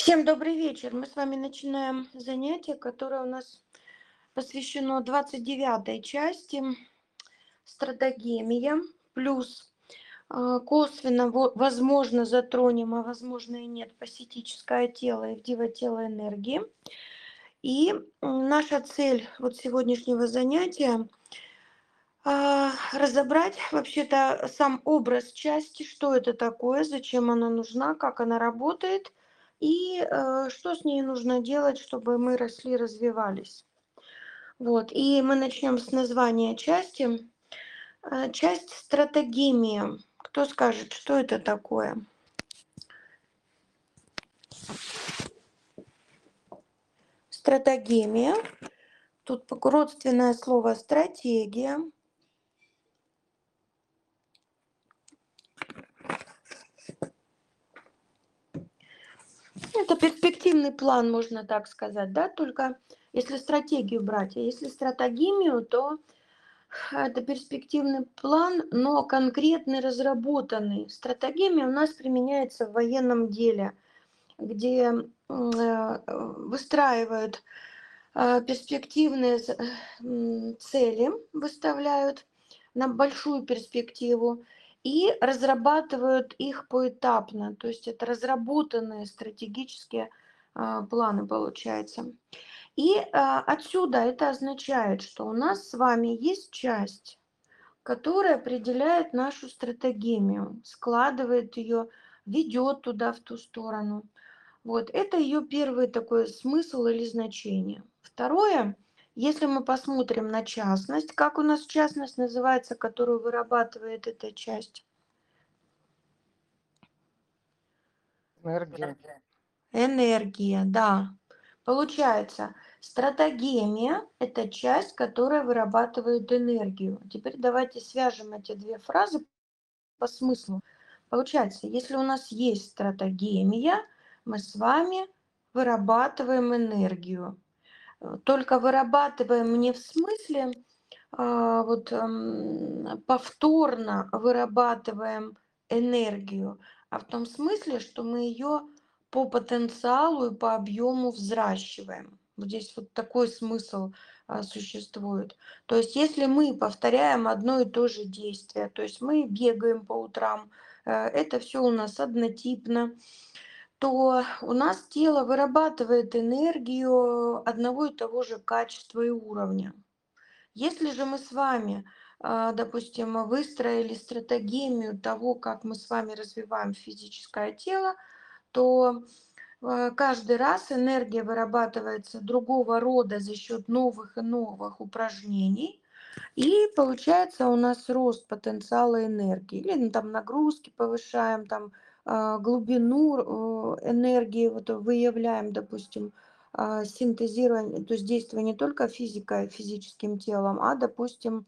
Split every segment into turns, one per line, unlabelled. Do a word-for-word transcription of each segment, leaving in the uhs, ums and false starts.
Всем добрый вечер. Мы с вами начинаем занятие, которое у нас посвящено двадцать девятой части стратагемия, плюс э, косвенно, во- возможно, затронем, а возможно и нет, паситическое тело и вдиво-тело энергии. И м, наша цель вот сегодняшнего занятия а, разобрать вообще-то сам образ части, что это такое, зачем она нужна, как она работает и э, что с ней нужно делать, чтобы мы росли, развивались. Вот. И мы начнем с названия части. Э, Часть стратегемия. Кто скажет, что это такое? Стратегемия. Тут родственное слово стратегия. Это перспективный план, можно так сказать, да, только если стратегию брать, а если стратегемию, то это перспективный план, но конкретный, разработанный. Стратегемия у нас применяется в военном деле, где м, э, выстраивают э, перспективные з- э, м, цели, выставляют на большую перспективу и разрабатывают их поэтапно. То есть это разработанные стратегические а, планы получается. И а, отсюда это означает, что у нас с вами есть часть, которая определяет нашу стратегемию, складывает ее, ведет туда, в ту сторону. Вот, это ее первый такой смысл или значение. Второе, если мы посмотрим на частность, как у нас частность называется, которую вырабатывает эта часть?
Энергия.
Энергия, да. Получается, стратегемия– это часть, которая вырабатывает энергию. Теперь давайте свяжем эти две фразы по смыслу. Получается, если у нас есть стратегемия, мы с вами вырабатываем энергию. Э, Только вырабатываем не в смысле а, вот ам, повторно вырабатываем энергию, а в том смысле, что мы ее по потенциалу и по объему взращиваем. Вот здесь вот такой смысл а, существует. То есть если мы повторяем одно и то же действие, то есть мы бегаем по утрам, э, это все у нас однотипно, то у нас тело вырабатывает энергию одного и того же качества и уровня. Если же мы с вами, а, допустим, выстроили стратегемию того, как мы с вами развиваем физическое тело, то э, каждый раз энергия вырабатывается другого рода за счет новых и новых упражнений, и получается у нас рост потенциала энергии. Или ну, там нагрузки повышаем, там а, глубину э, энергии вот, выявляем, допустим, а, синтезирование, то есть действие не только физикой, физическим телом, а, допустим,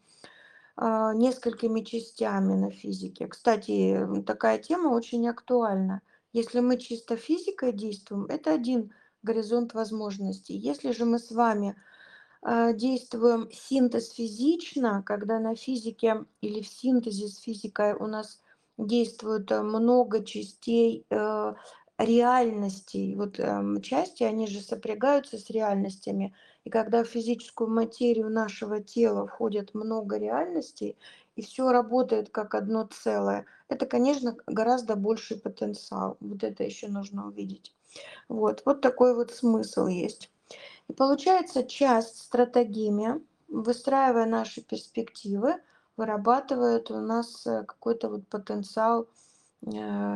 а, несколькими частями на физике. Кстати, м, такая тема очень актуальна. Если мы чисто физикой действуем, это один горизонт возможностей. Если же мы с вами а, действуем синтез физично, когда на физике или в синтезе с физикой у нас действует э, много частей э, реальностей. Вот эм, части, они же сопрягаются с реальностями. И когда в физическую материю нашего тела входит много реальностей, и все работает как одно целое, это, конечно, гораздо больший потенциал. Вот это еще нужно увидеть. Вот, вот такой вот смысл есть. И получается, часть стратегемия, выстраивая наши перспективы, вырабатывает у нас э, какой-то вот потенциал э,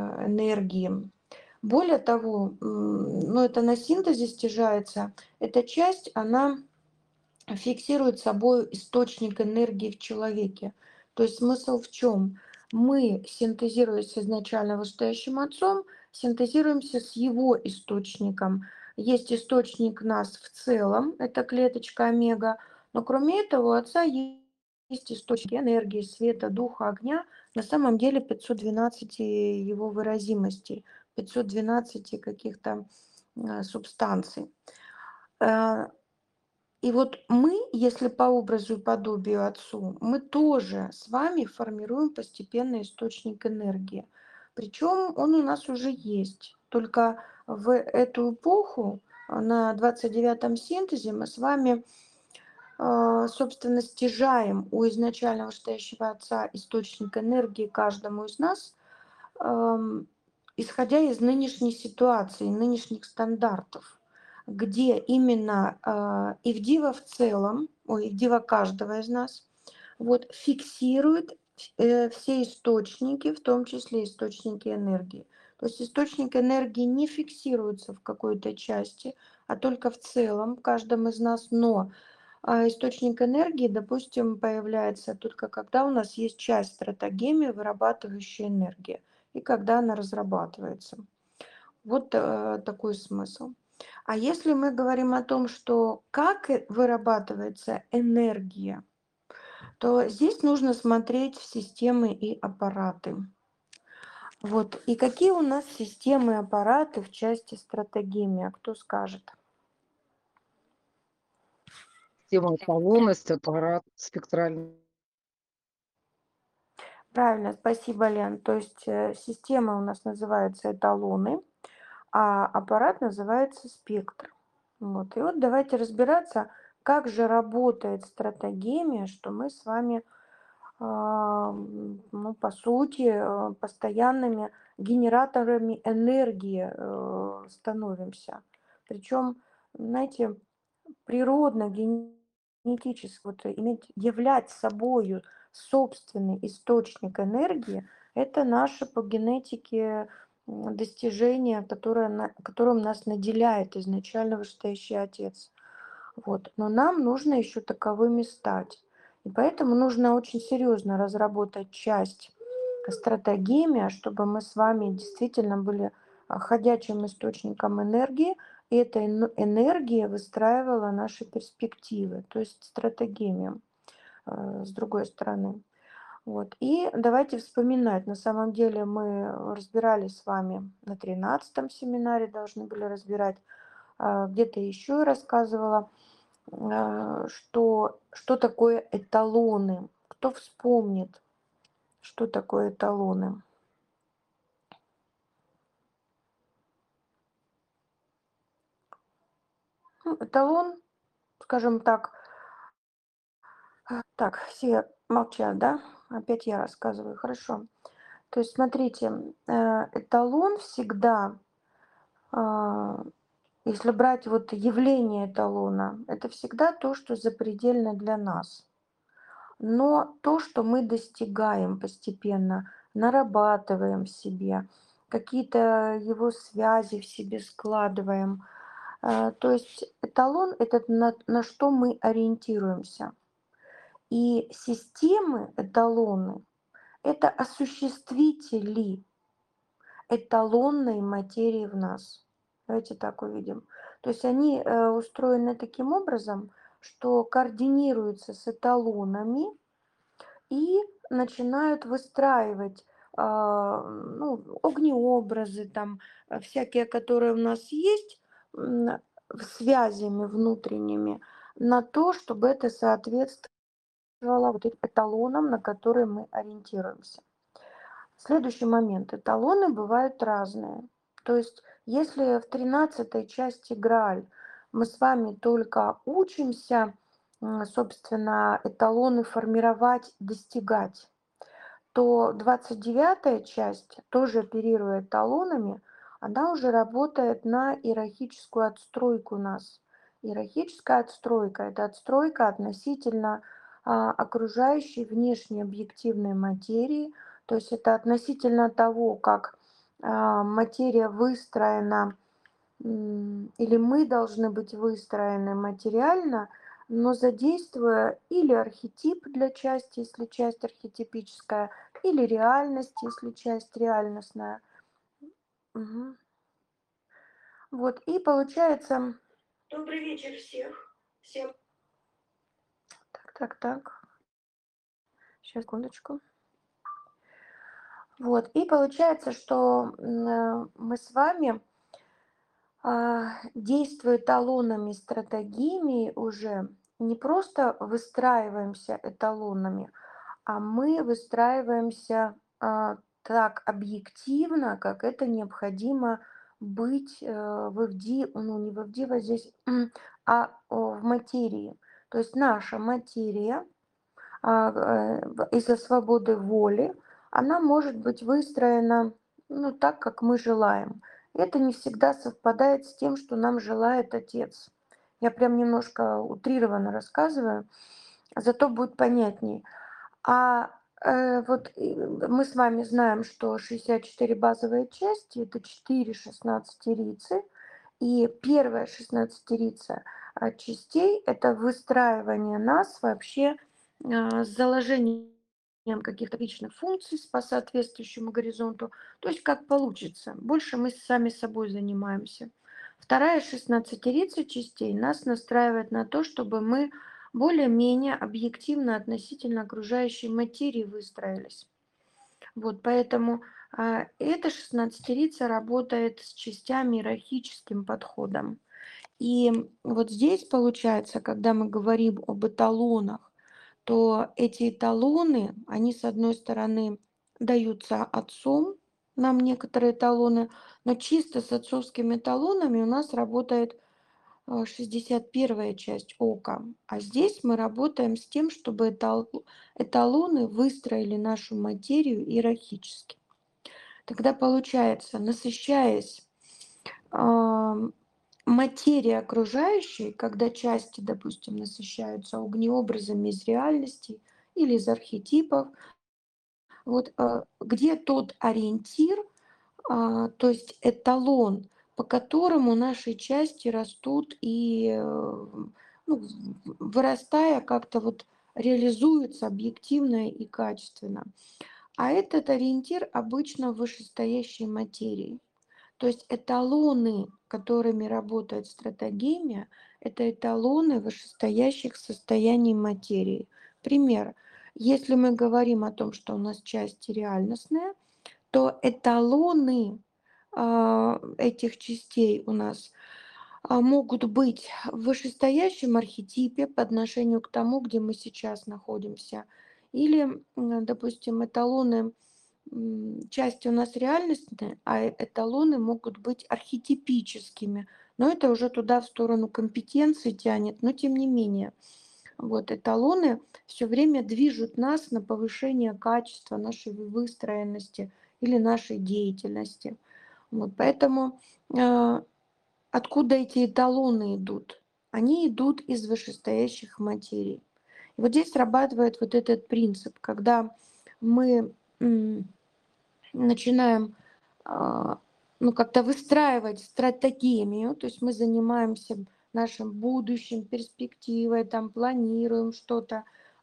энергии. Более того, м, ну это на синтезе стяжается, эта часть, она фиксирует собой источник энергии в человеке. То есть смысл в чем? Мы, синтезируясь изначально вышестоящим отцом, синтезируемся с его источником. Есть источник нас в целом, это клеточка омега, но кроме этого у отца е- есть источники энергии, света, духа, огня, на самом деле пятьсот двенадцать его выразимостей, пятьсот двенадцать каких-то э, субстанций. Э, и вот мы, если по образу и подобию Отцу, мы тоже с вами формируем постепенно источник энергии. Причем он у нас уже есть. Только в эту эпоху, на двадцать девятом синтезе, мы с вами, а, собственно, стяжаем у изначально вышестоящего Отца источник энергии каждому из нас, ам, исходя из нынешней ситуации, нынешних стандартов, где именно а, Ивдива в целом, ой, Ивдива каждого из нас, вот, фиксирует э, все источники, в том числе источники энергии. То есть источник энергии не фиксируется в какой-то части, а только в целом, в каждом из нас. Но а, источник энергии, допустим, появляется только когда у нас есть часть стратагемии, вырабатывающая энергию, и когда она разрабатывается. Вот э, такой смысл. А если мы говорим о том, что как э- вырабатывается энергия, то здесь нужно смотреть в системы и аппараты. Вот. И какие у нас системы и аппараты в части стратегемия? Кто скажет?
Тема эталонность, аппарат спектральный.
Правильно, спасибо, Лен. То есть э, система у нас называется эталоны, а аппарат называется спектр. Вот. И вот давайте разбираться, как же работает стратегемия, что мы с вами, а, м, ну, по сути, э, постоянными генераторами энергии э, становимся. Причем, знаете, природно, генетически, вот иметь, являть собою собственный источник энергии, это наше по генетике м, достижение, которое, на- которым нас наделяет изначально вышестоящий Отец. Вот. Но нам нужно еще таковыми стать. И поэтому нужно очень серьезно разработать часть стратегемия, чтобы мы с вами действительно были а, ходячим источником энергии, и эта эно- энергия выстраивала наши перспективы, то есть стратегемия э, с другой стороны. Вот. И давайте вспоминать. На самом деле мы разбирали с вами на тринадцатом семинаре, должны были разбирать, а, где-то еще я рассказывала, а, что, что такое эталоны. Кто вспомнит, что такое эталоны? Ну, эталон, скажем так, а, так, все молчат, да? Опять я рассказываю, хорошо. То есть, смотрите, э, эталон всегда, а, если брать вот явление эталона, это всегда то, что запредельно для нас. Но то, что мы достигаем постепенно, нарабатываем в себе, какие-то его связи в себе складываем. э, То есть эталон– это на, на что мы ориентируемся. И системы, эталоны– это осуществители эталонной материи в нас. Давайте так увидим. То есть они э, устроены таким образом, что координируются с эталонами и начинают выстраивать а, ну, огнеобразы, там, э, всякие, которые у нас есть, м, в связями внутренними, на то, чтобы это соответствовало вот этим эталонам, на которые мы ориентируемся. Следующий момент. Эталоны бывают разные. То есть, если в тринадцатой части Грааль мы с вами только учимся, м, собственно, эталоны формировать, достигать, то двадцать девятая часть, тоже оперируя эталонами, она уже работает на иерархическую отстройку нас. Иерархическая отстройка– это отстройка относительно а, окружающей внешней объективной материи, то есть это относительно того, как а, материя выстроена, м, или мы должны быть выстроены материально, но задействуя или архетип для части, если часть архетипическая, или реальность, если часть реальностная. Мгм. Вот, и получается... Добрый вечер всех. Всем. Так, так, так. Сейчас, секундочку. Вот, и получается, что м, э, мы с вами, а, действуя эталонами стратегиями уже, не просто выстраиваемся эталонами, а мы выстраиваемся а, так объективно, как это необходимо быть э, в эфди, ну не в эфди, вот здесь, а о, в материи. То есть наша материя а, э, в- из-за свободы воли, она может быть выстроена, ну, так, как мы желаем. Это не всегда совпадает с тем, что нам желает Отец. Я прям немножко утрированно рассказываю, зато будет понятнее. А э, вот и мы с вами знаем, что шестьдесят четыре базовые части — это четыре шестнадцатерицы, и первая шестнадцатерица а, частей — это выстраивание нас вообще а, с заложением каких-то личных функций по соответствующему горизонту, то есть как получится. Больше мы сами собой занимаемся. Вторая шестнадцатерица частей нас настраивает на то, чтобы мы более-менее объективно относительно окружающей материи выстроились. Вот поэтому а, эта шестнадцатерица работает с частями иерархическим подходом. И вот здесь получается, когда мы говорим об эталонах, то эти эталоны, они, с одной стороны, даются отцом, нам некоторые эталоны, но чисто с отцовскими эталонами у нас работает а, шестьдесят первая часть ока. А здесь мы работаем с тем, чтобы этал- эталоны выстроили нашу материю иерархически. Тогда получается, насыщаясь ам, материей окружающей, когда части, допустим, насыщаются огнеобразами из реальности или из архетипов, вот а, где тот ориентир, а, то есть эталон, по которому наши части растут и, э, ну, в- вырастая, как-то вот реализуются объективно и качественно. А этот ориентир обычно в вышестоящей материи. То есть эталоны, которыми работает стратегемия, это эталоны вышестоящих состояний материи. Пример. Если мы говорим о том, что у нас часть реальностная, то эталоны а, этих частей у нас а, могут быть в вышестоящем архетипе по отношению к тому, где мы сейчас находимся. Или, м, допустим, эталоны м, части у нас реальностные, а э- эталоны могут быть архетипическими. Но это уже туда в сторону компетенции тянет, но тем не менее. Вот эталоны все время движут нас на повышение качества нашей выстроенности или нашей деятельности. Вот поэтому а, откуда эти эталоны идут? Они идут из вышестоящих материй. И вот здесь срабатывает вот этот принцип, когда мы м, начинаем а, ну, как-то выстраивать стратегемию, то есть мы занимаемся нашим будущим, перспективой, там планируем что-то,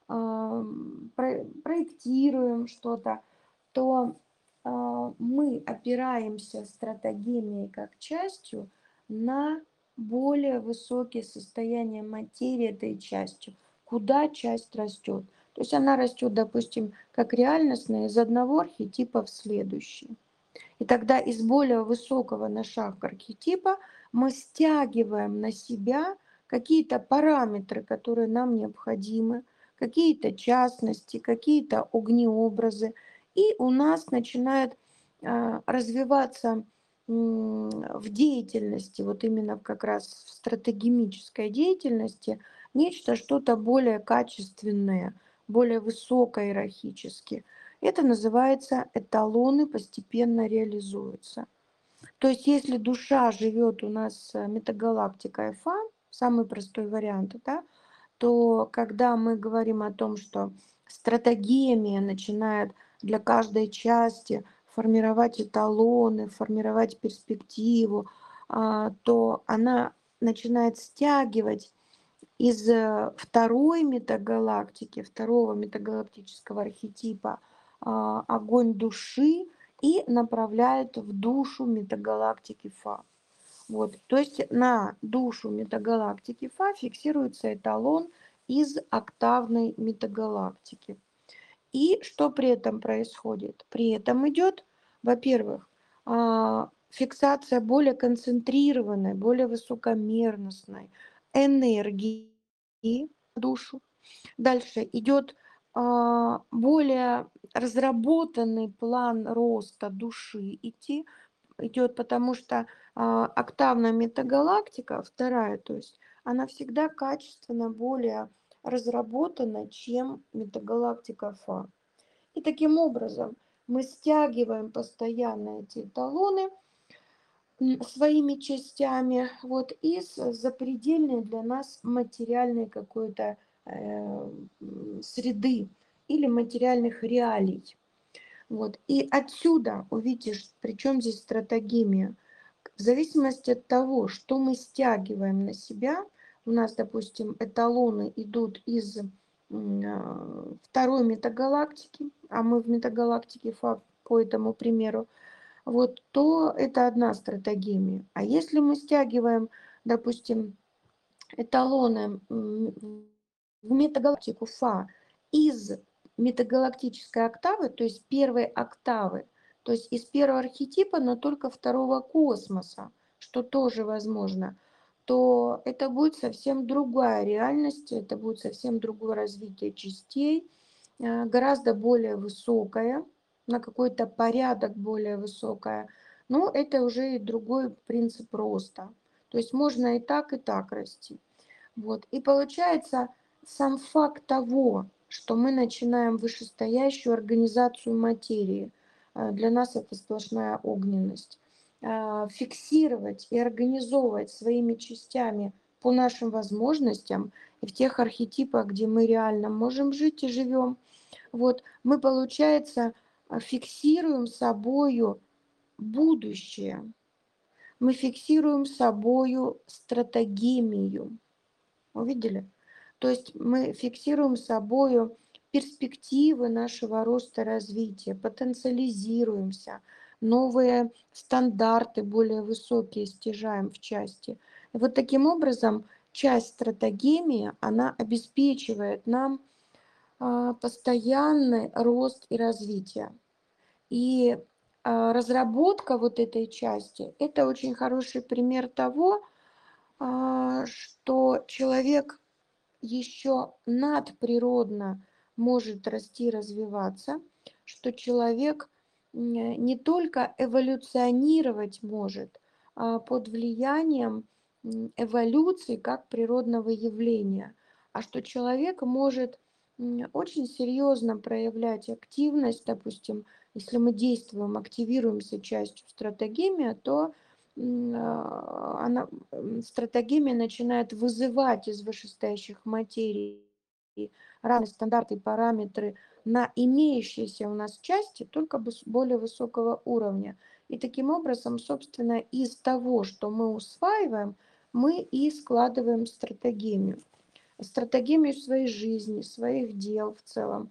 ам, про- проектируем что-то, то а, мы опираемся стратегемией как частью на более высокие состояния материи этой частью, куда часть растет. То есть она растет, допустим, как реальностная из одного архетипа в следующий. И тогда из более высокого на шаг архетипа мы стягиваем на себя какие-то параметры, которые нам необходимы, какие-то частности, какие-то огнеобразы. И у нас начинает а, развиваться м, в деятельности, вот именно как раз в стратегемической деятельности, нечто, что-то более качественное, более высокое иерархически. Это называется эталоны постепенно реализуются. То есть если душа живет у нас э, метагалактикой Фа, самый простой вариант, да, то когда мы говорим о том, что стратегемия начинает для каждой части формировать эталоны, формировать перспективу, а, то она начинает стягивать из э, второй метагалактики, второго метагалактического архетипа а, огонь души и направляет в душу метагалактики Фа. Вот. То есть на душу метагалактики Фа фиксируется эталон из октавной метагалактики. И что при этом происходит? При этом идет, во-первых, а, фиксация более концентрированной, более высокомерностной энергии в душу. Дальше идет а, более разработанный план роста души идти, идет, потому что а, октавная метагалактика, вторая, то есть она всегда качественно более разработана, чем метагалактика Фа. И таким образом мы стягиваем постоянно эти эталоны своими частями вот из запредельной для нас материальной какой-то э, среды или материальных реалий. Вот. И отсюда увидишь, при чем здесь стратегемия. В зависимости от того, что мы стягиваем на себя, у нас, допустим, эталоны идут из второй метагалактики, а мы в метагалактике Фа по этому примеру, вот, то это одна стратегемия. А если мы стягиваем, допустим, эталоны в метагалактику Фа из метагалактической октавы, то есть первой октавы, то есть из первого архетипа, но только второго космоса, что тоже возможно, то это будет совсем другая реальность, это будет совсем другое развитие частей, гораздо более высокое, на какой-то порядок более высокое. Но это уже и другой принцип роста. То есть можно и так, и так расти. Вот. И получается, сам факт того, что мы начинаем вышестоящую организацию материи, для нас это сплошная огненность, фиксировать и организовывать своими частями по нашим возможностям и в тех архетипах, где мы реально можем жить и живем, вот, мы, получается, фиксируем собою будущее, мы фиксируем собою стратегемию. Увидели? То есть мы фиксируем собою перспективы нашего роста, развития, потенциализируемся, новые стандарты более высокие стяжаем в части. И вот таким образом часть стратегемии, она обеспечивает нам постоянный рост и развитие. И разработка вот этой части – это очень хороший пример того, что человек еще надприродно может расти, развиваться, что человек не только эволюционировать может, а под влиянием эволюции как природного явления, а что человек может очень серьезно проявлять активность, допустим, если мы действуем, активируемся частью стратегемия, то она, стратегемия начинает вызывать из вышестоящих материй разные стандарты и параметры на имеющиеся у нас части, только более высокого уровня. И таким образом, собственно, из того, что мы усваиваем, мы и складываем стратегемию. Стратегемию своей жизни, своих дел в целом.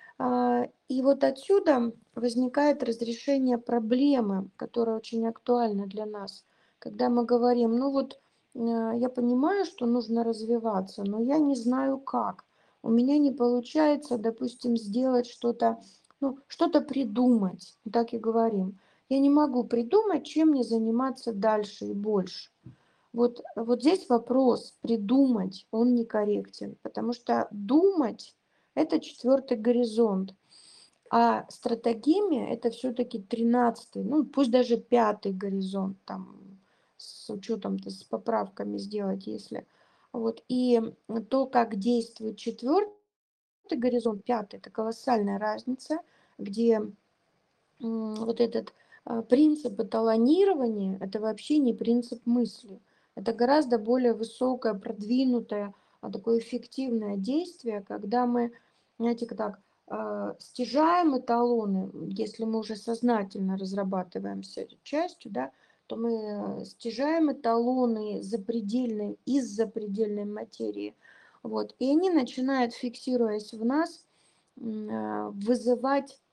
И вот отсюда возникает разрешение проблемы, которая очень актуальна для нас. Когда мы говорим, ну вот я понимаю, что нужно развиваться, но я не знаю как. У меня не получается, допустим, сделать что-то, ну, что-то придумать, так и говорим. Я не могу придумать, чем мне заниматься дальше и больше. Вот, вот здесь вопрос придумать, он некорректен, потому что думать – это четвертый горизонт, а стратегемия – это все-таки тринадцатый, ну пусть даже пятый горизонт, там, с учетом, с поправками сделать, если. Вот. И то, как действует четвертый горизонт, пятый – это колоссальная разница, где вот этот принцип эталонирования – это вообще не принцип мысли. Это гораздо более высокое, продвинутое, такое эффективное действие, когда мы, знаете, так, стяжаем эталоны, если мы уже сознательно разрабатываем с этой частью, да, то мы стяжаем эталоны запредельной, из запредельной материи. Вот, и они начинают, фиксируясь в нас, вызывать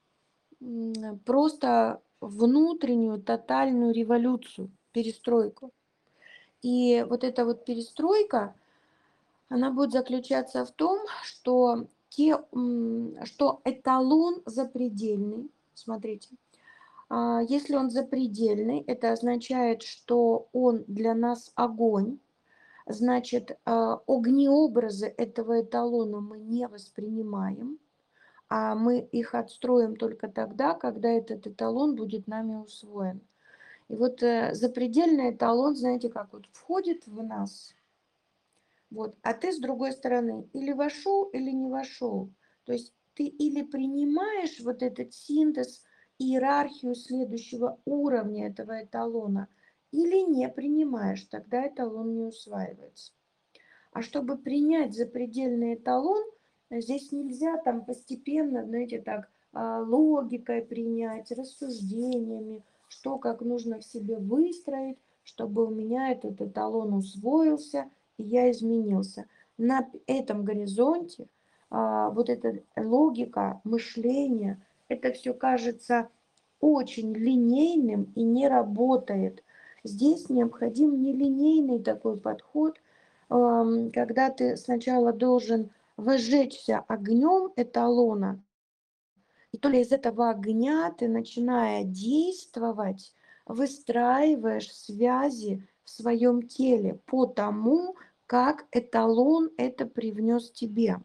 просто внутреннюю тотальную революцию, перестройку. И вот эта вот перестройка, она будет заключаться в том, что, те, что эталон запредельный, смотрите, если он запредельный, это означает, что он для нас огонь, значит, огнеобразы этого эталона мы не воспринимаем, а мы их отстроим только тогда, когда этот эталон будет нами усвоен. И вот э, запредельный эталон, знаете, как вот входит в нас, вот, а ты с другой стороны или вошел, или не вошел. То есть ты или принимаешь вот этот синтез, иерархию следующего уровня этого эталона, или не принимаешь, тогда эталон не усваивается. А чтобы принять запредельный эталон, э, здесь нельзя там постепенно, знаете, так а, логикой принять, рассуждениями, что как нужно в себе выстроить, чтобы у меня этот эталон усвоился и я изменился. На п- этом горизонте а, вот эта логика, мышление, это все кажется очень линейным и не работает. Здесь необходим нелинейный такой подход, ам, когда ты сначала должен возжечься огнем эталона, и только из этого огня ты, начиная действовать, выстраиваешь связи в своем теле по тому, как эталон это привнес тебе.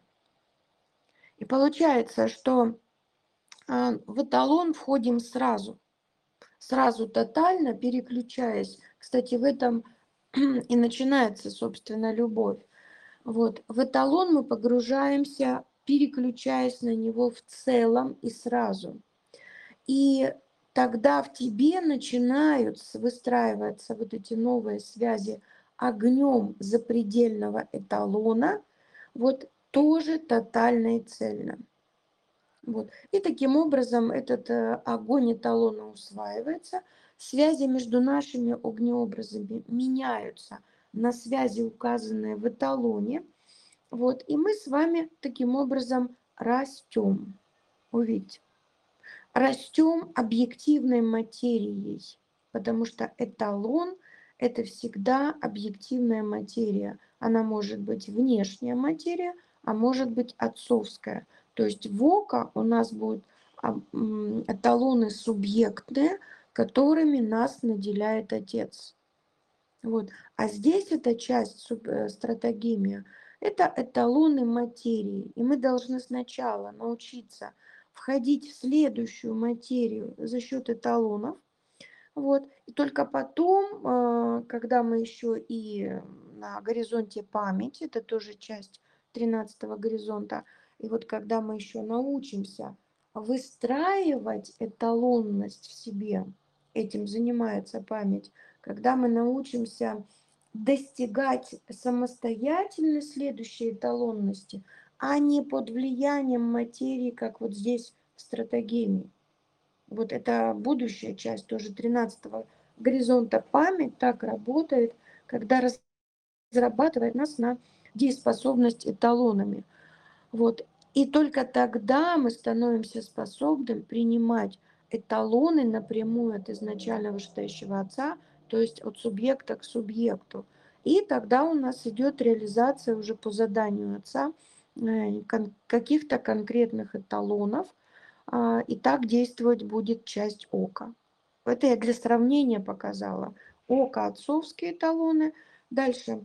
И получается, что а, в эталон входим сразу, сразу тотально переключаясь. Кстати, в этом и начинается, собственно, любовь. Вот. В эталон мы погружаемся, переключаясь на него в целом и сразу. И тогда в тебе начинают выстраиваться вот эти новые связи огнем запредельного эталона, вот тоже тотально и цельно. Вот. И таким образом этот э, огонь эталона усваивается, связи между нашими огнеобразами меняются на связи, указанные в эталоне, вот, и мы с вами таким образом растем. Увидите, растем объективной материей, потому что эталон – это всегда объективная материя. Она может быть внешняя материя, а может быть отцовская. То есть в око у нас будут а, м, эталоны субъектные, которыми нас наделяет Отец. Вот. А здесь эта часть суб- э, стратегемия – это эталоны материи. И мы должны сначала научиться входить в следующую материю за счет эталонов. Вот. И только потом, э, когда мы еще и на горизонте памяти, это тоже часть тринадцатого горизонта, и вот когда мы еще научимся выстраивать эталонность в себе, этим занимается память, когда мы научимся достигать самостоятельно следующей эталонности, а не под влиянием материи, как вот здесь в стратегемии. Вот это будущая часть тоже тринадцатого горизонта. Память так работает, когда разрабатывает нас на дееспособность эталонами. Вот. И только тогда мы становимся способны принимать эталоны напрямую от изначально вышестоящего Отца, то есть от субъекта к субъекту. И тогда у нас идет реализация уже по заданию Отца э, каких-то конкретных эталонов, а, и так действовать будет часть ока. Это я для сравнения показала. Око – отцовские эталоны. Дальше.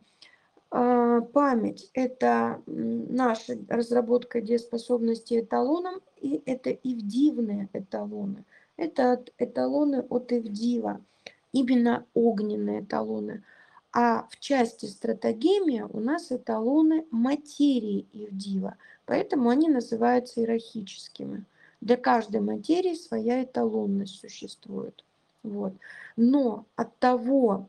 А, Память – это наша разработка дееспособности эталоном, и это ивдивные эталоны. Это эталоны от ивдива, именно огненные эталоны. А в части стратегемия у нас эталоны материи ивдива, поэтому они называются иерархическими. Для каждой материи своя эталонность существует. Вот. Но от того,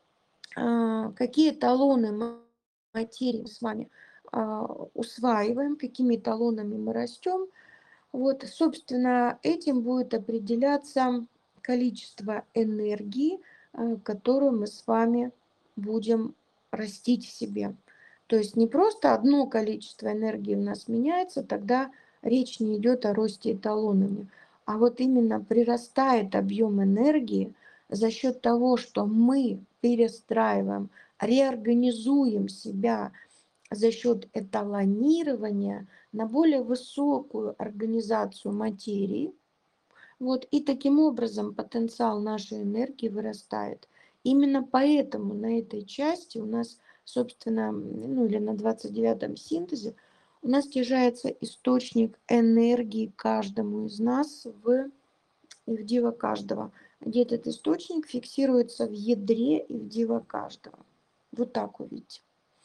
а, какие эталоны материи мы с вами а, усваиваем, какими эталонами мы растем, вот, собственно, этим будет определяться количество энергии, а, которую мы с вами будем растить в себе. То есть не просто одно количество энергии у нас меняется, тогда речь не идет о росте эталонами, а вот именно прирастает объем энергии за счет того, что мы перестраиваем, реорганизуем себя за счет эталонирования на более высокую организацию материи. Вот, и таким образом потенциал нашей энергии вырастает. Именно поэтому на этой части у нас, собственно, ну или на двадцать девятом синтезе, у нас снижается источник энергии каждому из нас в Ивдива каждого. где этот источник фиксируется в ядре и в диво каждого. Вот так увидите.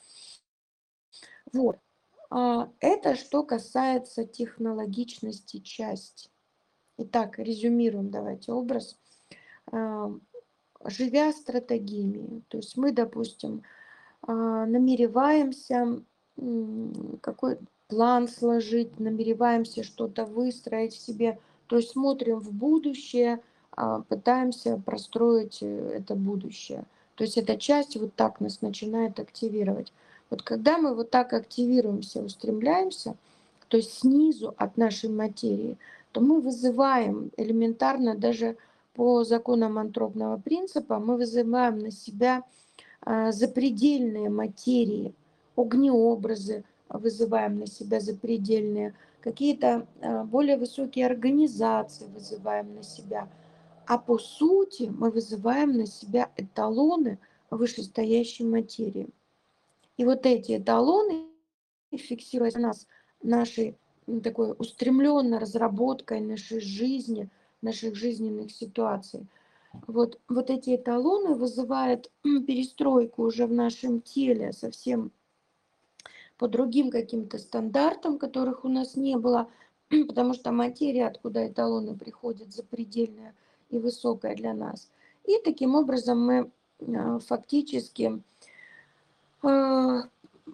Вот. А, Это что касается технологичности части. Итак, резюмируем давайте образ. А, Живя стратегиями, то есть мы, допустим, а, намереваемся м, какой план сложить, намереваемся что-то выстроить в себе, то есть смотрим в будущее, а, пытаемся простроить э, это будущее. То есть эта часть вот так нас начинает активировать. Вот когда мы вот так активируемся, устремляемся, то есть снизу от нашей материи, то мы вызываем элементарно даже по законам антропного принципа, мы вызываем на себя а, запредельные материи, огнеобразы вызываем на себя запредельные, какие-то а, более высокие организации вызываем на себя. А по сути мы вызываем на себя эталоны вышестоящей материи. И вот эти эталоны, фиксируя нас нашей м, такой устремленной разработкой нашей жизни, наших жизненных ситуаций, вот, вот эти эталоны вызывают перестройку уже в нашем теле совсем по другим каким-то стандартам, которых у нас не было, потому что материя, откуда эталоны приходят, запредельная и высокая для нас. И таким образом мы а, фактически а,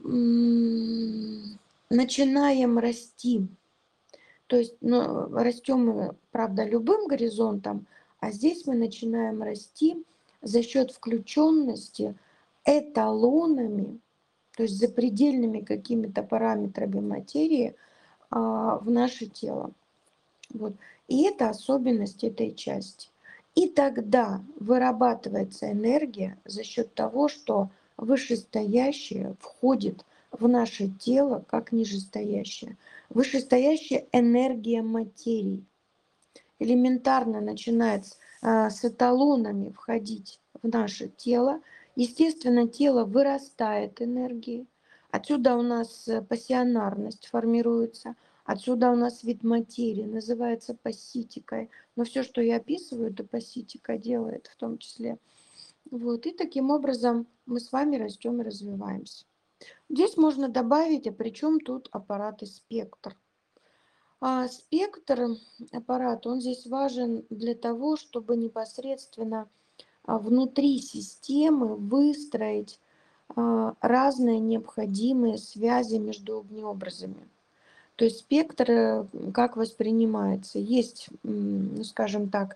м, начинаем расти. То есть, ну, растем мы, правда, любым горизонтом, а здесь мы начинаем расти за счет включенности эталонами, то есть запредельными какими-то параметрами материи а, в наше тело. Вот. И это особенность этой части. И тогда вырабатывается энергия за счет того, что вышестоящее входит в наше тело как нижестоящее. Вышестоящая энергия материи элементарно начинает а, с эталонами входить в наше тело. Естественно, тело вырастает энергией. Отсюда у нас э, пассионарность формируется. Отсюда у нас вид материи называется пасситикой. Но все, что я описываю, это пасситика делает в том числе. Вот. И таким образом мы с вами растем и развиваемся. Здесь можно добавить, а при чем тут аппарат и спектр. А спектр аппарата, он здесь важен для того, чтобы непосредственно а, внутри системы выстроить а, разные необходимые связи между огнеобразами. То есть спектр э, как воспринимается? Есть, м, ну, скажем так,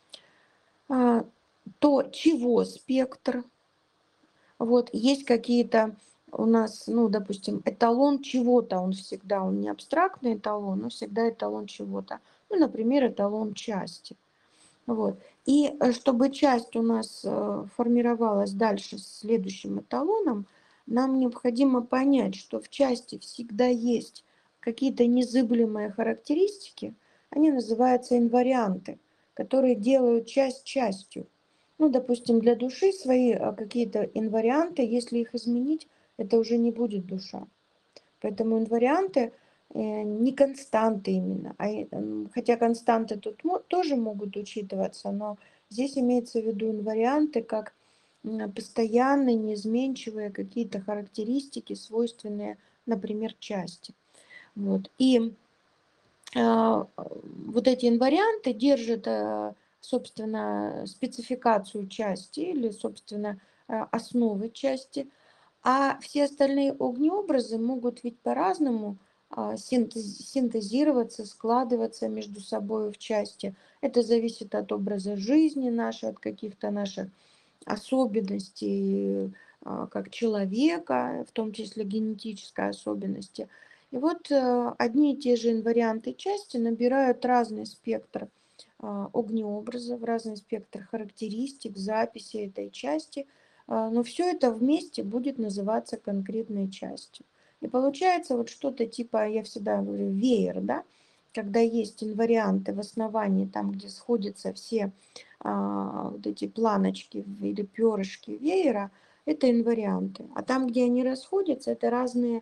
а, то, чего спектр, вот, есть какие-то у нас, ну, допустим, эталон чего-то, он всегда, он не абстрактный эталон, но всегда эталон чего-то. Ну, например, эталон части. Вот. И э, чтобы часть у нас э, формировалась дальше с следующим эталоном, нам необходимо понять, что в части всегда есть какие-то незыблемые характеристики, они называются инварианты, которые делают часть частью. Ну, допустим, для души свои а, какие-то инварианты, если их изменить, это уже не будет душа. Поэтому инварианты э, не константы именно, а, и, м, хотя константы тут мо- тоже могут учитываться, но здесь имеется в виду инварианты как м, постоянные, неизменчивые какие-то характеристики, свойственные, например, части. Вот. И а, вот эти инварианты держат, э, собственно, спецификацию части или, собственно, э, основы части, а все остальные огнеобразы могут ведь по-разному а, синтез- синтезироваться, складываться между собой в части. Это зависит от образа жизни нашей, от каких-то наших особенностей а, как человека, в том числе генетической особенности. И вот э, одни и те же инварианты части набирают разный спектр а, огнеобразов, разный спектр характеристик, записи этой части, а, но все это вместе будет называться конкретной частью. И получается вот что-то типа, я всегда говорю, веер, да, когда есть инварианты в основании, там, где сходятся все а, вот эти планочки или перышки веера, это инварианты. А там, где они расходятся, это разные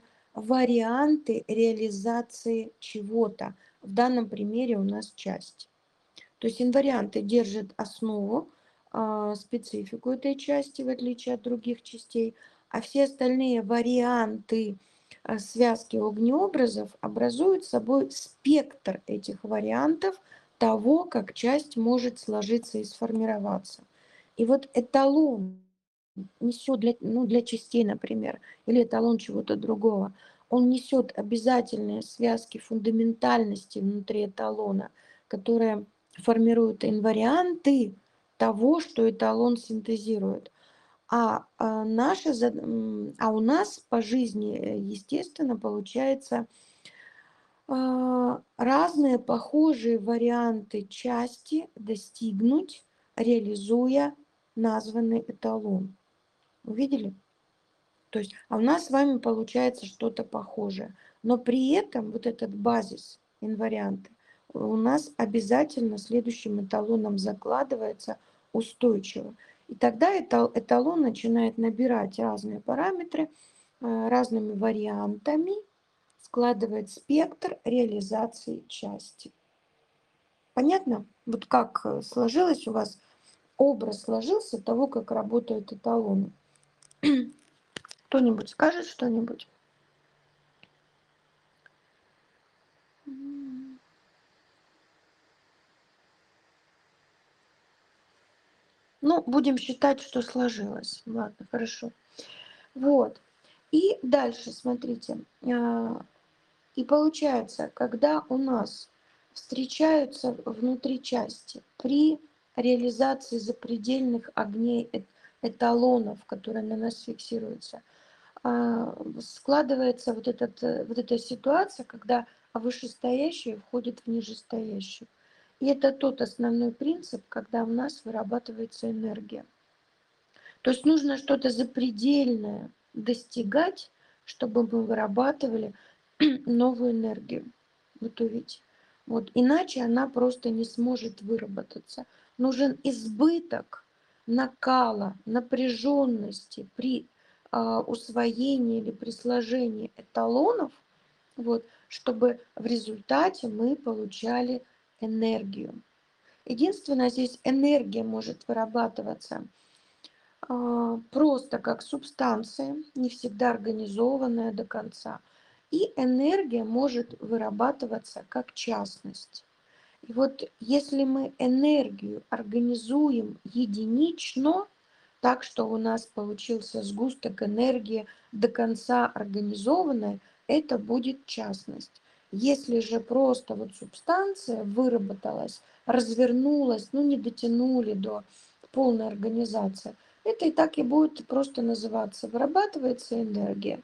варианты реализации чего-то. В данном примере у нас часть. То есть инварианты держат основу, а, специфику этой части, в отличие от других частей, а все остальные варианты а, связки огнеобразов образуют собой спектр этих вариантов того, как часть может сложиться и сформироваться. И вот эталон несет для, ну, для частей, например, или эталон чего-то другого, он несет обязательные связки фундаментальности внутри эталона, которые формируют инварианты того, что эталон синтезирует. А, а, наша, зад- м, а у нас по жизни, э, естественно, получается а, разные похожие варианты части достигнуть, реализуя названный эталон. Увидели? То есть, а у нас с вами получается что-то похожее. Но при этом вот этот базис, инварианты, у нас обязательно следующим эталоном закладывается устойчиво. И тогда этал- эталон начинает набирать разные параметры, э, разными вариантами, складывает спектр реализации части. Понятно? Вот как э, сложилось у вас, образ сложился того, как работают эталоны. Кто-нибудь скажет что-нибудь? М. Ну, будем считать, что сложилось. Ладно, хорошо. Вот. И дальше, смотрите. а, И получается, когда у нас встречаются внутри части при реализации запредельных огней эт- эталонов, которые на нас фиксируются, а, складывается вот, этот, э, вот эта ситуация, когда вышестоящее входит в нижестоящее. И это тот основной принцип, когда у нас вырабатывается энергия. То есть нужно что-то запредельное достигать, чтобы мы вырабатывали новую энергию. Вот увидите. Вот. Иначе она просто не сможет выработаться. Нужен избыток накала, напряженности при а, усвоении или при сложении эталонов, вот, чтобы в результате мы получали энергию. Единственное, здесь энергия может вырабатываться а, просто как субстанция, не всегда организованная до конца. И энергия может вырабатываться как частность. И вот если мы энергию организуем единично, так что у нас получился сгусток энергии до конца организованной, это будет частность. Если же просто вот субстанция выработалась, развернулась, ну не дотянули до полной организации, это и так и будет просто называться вырабатывается энергия.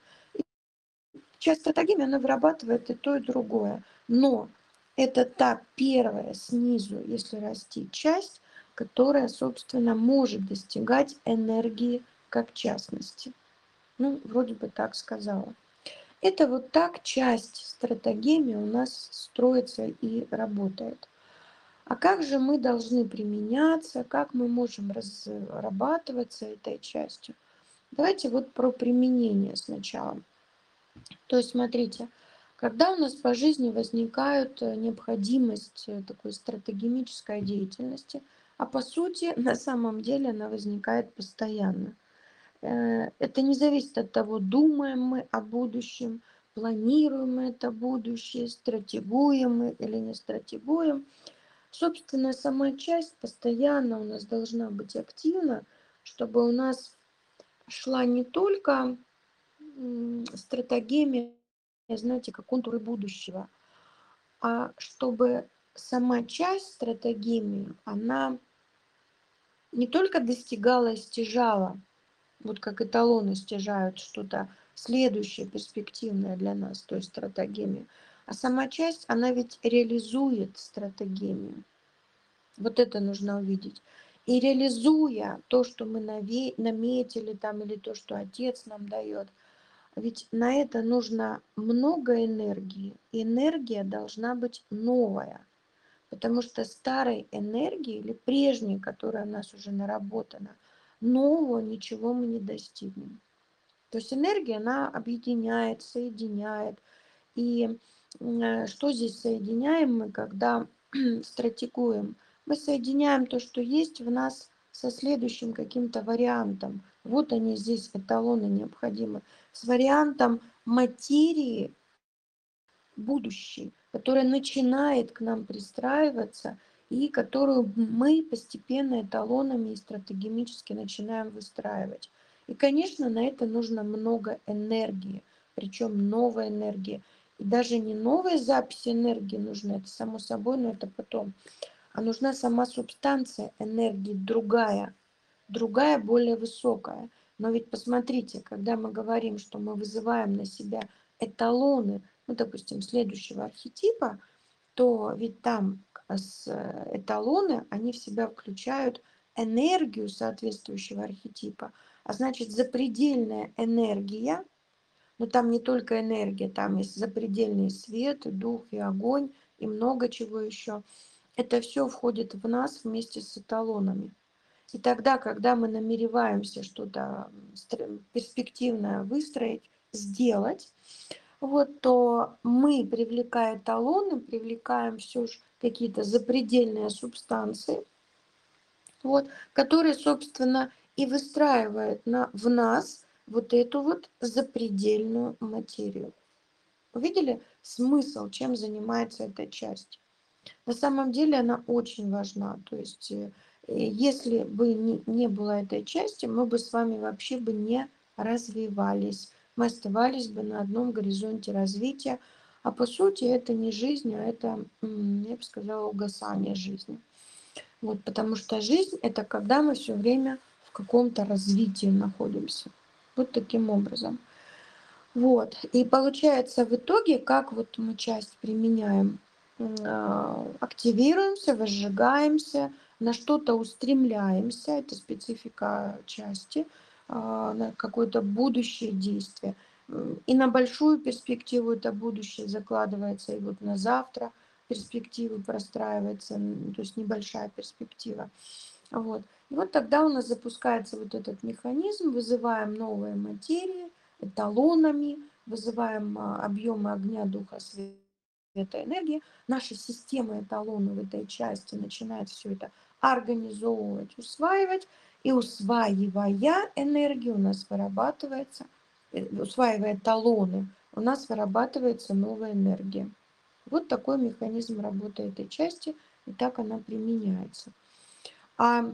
Часть стратегии, она вырабатывает и то, и другое. Но это та первая снизу, если расти, часть, которая, собственно, может достигать энергии как частности. Ну, вроде бы так сказала. Это вот так часть стратегии у нас строится и работает. А как же мы должны применяться, как мы можем разрабатываться этой частью? Давайте вот про применение сначала. То есть, смотрите, когда у нас по жизни возникает э, необходимость э, такой стратегемической деятельности, а по сути, на самом деле она возникает постоянно. Э, Это не зависит от того, думаем мы о будущем, планируем мы это будущее, стратегуем мы или не стратегуем. Собственно, сама часть постоянно у нас должна быть активна, чтобы у нас шла не только м, стратегиями, знаете, как контуры будущего, а чтобы сама часть стратегиями, она не только достигала и стяжала, вот как эталоны стяжают что-то следующее, перспективное для нас, то есть стратегиями, а сама часть, она ведь реализует стратегиями. Вот это нужно увидеть. И реализуя то, что мы наве- наметили там, или то, что отец нам дает, ведь на это нужно много энергии. И энергия должна быть новая. Потому что старой энергии или прежней, которая у нас уже наработана, нового ничего мы не достигнем. То есть энергия, она объединяет, соединяет. И э, что здесь соединяем мы, когда стратегуем? мы соединяем то, что есть в нас, со следующим каким-то вариантом. Вот они здесь, эталоны необходимы. С вариантом материи будущей, которая начинает к нам пристраиваться и которую мы постепенно эталонами и стратегемически начинаем выстраивать. И, конечно, на это нужно много энергии, причем новой энергии. И даже не новая запись энергии нужна, это само собой, но это потом, а нужна сама субстанция энергии другая, другая, более высокая. Но ведь посмотрите, когда мы говорим, что мы вызываем на себя эталоны, ну, допустим, следующего архетипа, то ведь там с эталоны, они в себя включают энергию соответствующего архетипа, а значит запредельная энергия, но там не только энергия, там есть запредельный свет, и дух, и огонь, и много чего еще. Это все входит в нас вместе с эталонами. И тогда, когда мы намереваемся что-то перспективное выстроить, сделать, вот, то мы, привлекая эталоны, привлекаем все же какие-то запредельные субстанции, вот, которые, собственно, и выстраивают на, в нас вот эту вот запредельную материю. Увидели смысл, чем занимается эта часть? На самом деле она очень важна. То есть, э, если бы не, не было этой части, мы бы с вами вообще бы не развивались. Мы оставались бы на одном горизонте развития. А по сути это не жизнь, а это, я бы сказала, угасание жизни. Вот, потому что жизнь это когда мы все время в каком-то развитии находимся. Вот таким образом. Вот. И получается в итоге, как вот мы часть применяем, а, активируемся, возжигаемся, на что-то устремляемся, это специфика части, а, на какое-то будущее действие. И на большую перспективу это будущее закладывается, и вот на завтра перспективы простраивается, то есть небольшая перспектива. Вот. И вот тогда у нас запускается вот этот механизм, вызываем новые материи эталонами, вызываем а, объемы огня, духа, света, энергии. Наша система эталонов в этой части начинает все это организовывать, усваивать. И усваивая энергию, у нас вырабатывается, э, усваивая эталоны, у нас вырабатывается новая энергия. Вот такой механизм работы этой части, и так она применяется. А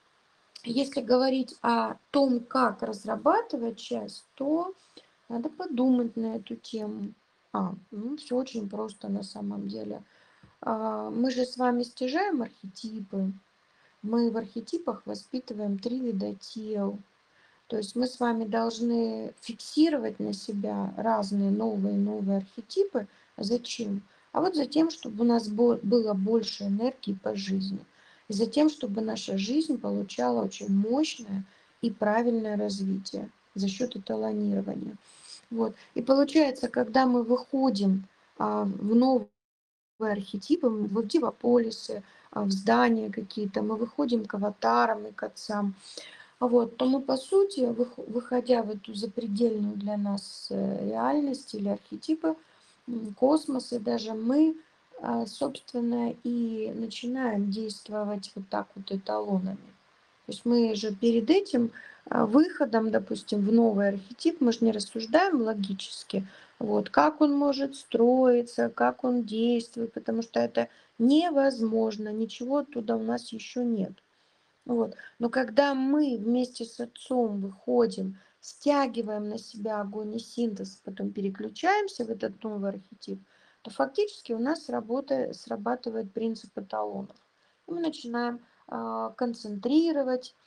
если говорить о том, как разрабатывать часть, то надо подумать на эту тему. А, ну, все очень просто на самом деле. А, мы же с вами стяжаем архетипы. Мы в архетипах воспитываем три вида тел. То есть мы с вами должны фиксировать на себя разные новые новые архетипы. Зачем? А вот за тем, чтобы у нас было больше энергии по жизни. И за тем, чтобы наша жизнь получала очень мощное и правильное развитие за счет эталонирования. Вот. И получается, когда мы выходим а, в новые архетипы, в дивополисы, а, в здания какие-то, мы выходим к аватарам и к отцам, вот, то мы, по сути, выходя в эту запредельную для нас э, реальность или архетипы, космос, и даже мы, а, собственно, и начинаем действовать вот так вот эталонами. То есть мы же перед этим а, выходом, допустим, в новый архетип, мы же не рассуждаем логически, вот, как он может строиться, как он действует, потому что это невозможно, ничего оттуда у нас еще нет. Вот. Но когда мы вместе с отцом выходим, стягиваем на себя огонь и синтез, потом переключаемся в этот новый архетип, то фактически у нас работа, срабатывает принцип эталонов. И мы начинаем а, концентрировать,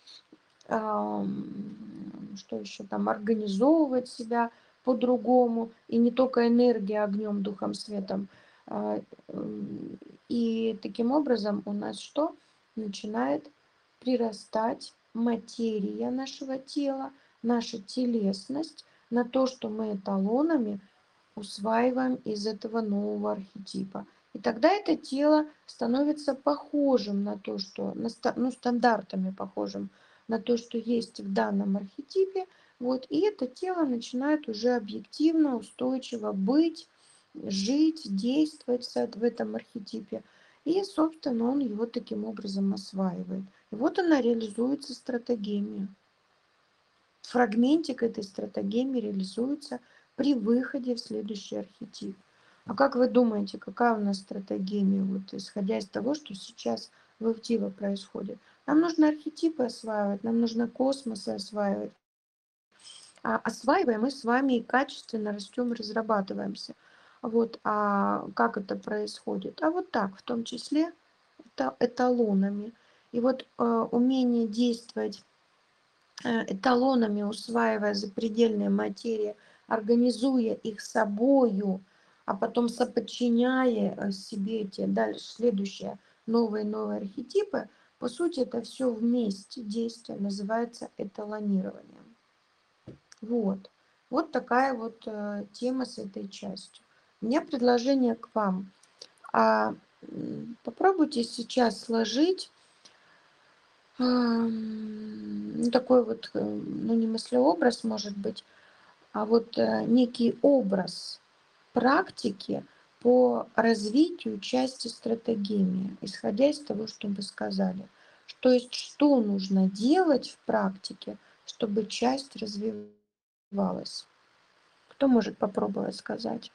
а, что еще там, организовывать себя по-другому. И не только энергия огнем, духом, светом. А, и таким образом у нас что? Начинает прирастать материя нашего тела, наша телесность на то, что мы эталонами усваиваем из этого нового архетипа. И тогда это тело становится похожим на то, что, ну, стандартами похожим на то, что есть в данном архетипе. Вот, и это тело начинает уже объективно, устойчиво быть, жить, действовать в этом архетипе. И, собственно, он его таким образом осваивает. И вот она реализуется стратегемия. Фрагментик этой стратегемии реализуется при выходе в следующий архетип. А как вы думаете, какая у нас стратегемия, вот исходя из того, что сейчас в Эвтиво происходит? Нам нужно архетипы осваивать, нам нужно космосы осваивать. А осваиваем мы с вами и качественно растем, разрабатываемся. Вот, а как это происходит? А вот так, в том числе это эталонами. И вот э, умение действовать э, эталонами, усваивая запредельные материи, организуя их собою, а потом соподчиняя э, себе эти дальше следующие новые новые архетипы, по сути это все вместе действие называется эталонированием. Вот. Вот такая вот э, тема с этой частью. У меня предложение к вам. А, м, попробуйте сейчас сложить ам, ну, такой вот, э, ну не мыслеобраз, может быть, а вот э, некий образ практики по развитию части стратегемии, исходя из того, что вы сказали. То есть, что нужно делать в практике, чтобы часть развивалась. Кто может попробовать сказать?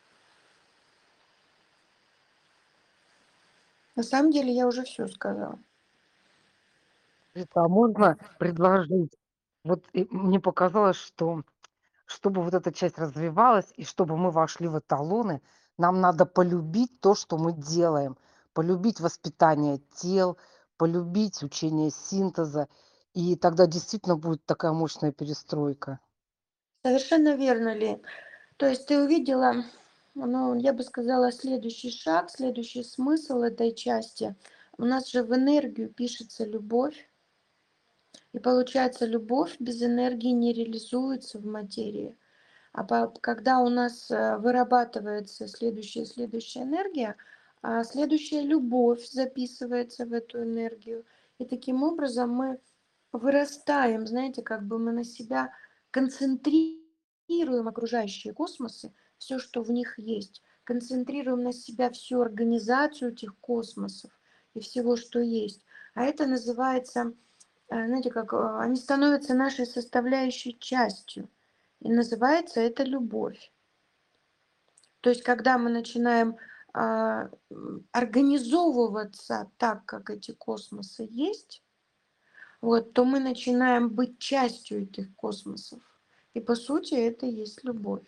На самом деле я уже все сказала.
Это, а можно предложить? Вот и мне показалось, что чтобы вот эта часть развивалась и чтобы мы вошли в эталоны, нам надо полюбить то, что мы делаем, полюбить воспитание тел, полюбить учение синтеза, и тогда действительно будет такая мощная перестройка.
Совершенно верно, Ли. То есть ты увидела, ну, я бы сказала, следующий шаг, следующий смысл этой части. У нас же в энергию пишется любовь, и получается, любовь без энергии не реализуется в материи. А по когда у нас, э, вырабатывается следующая следующая энергия, а следующая любовь записывается в эту энергию. И таким образом мы вырастаем, знаете, как бы мы на себя концентрируем окружающие космосы, все, что в них есть, концентрируем на себя всю организацию этих космосов и всего, что есть. А это называется, э, знаете, как, э, они становятся нашей составляющей частью. И называется это любовь. То есть, когда мы начинаем а, м, организовываться так, как эти космосы есть, вот, то мы начинаем быть частью этих космосов. И по сути это и есть любовь.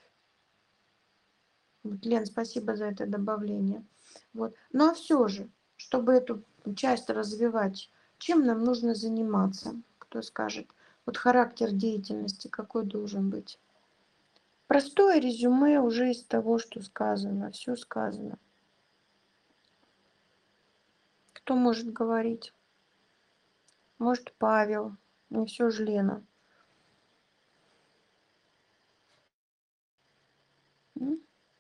Вот, Лен, спасибо за это добавление. Вот. Ну а все же, чтобы эту часть развивать, чем нам нужно заниматься? Кто скажет? Вот характер деятельности какой должен быть? Простое резюме уже из того, что сказано, все сказано. Кто может говорить? Может, Павел, не все же Лена. М?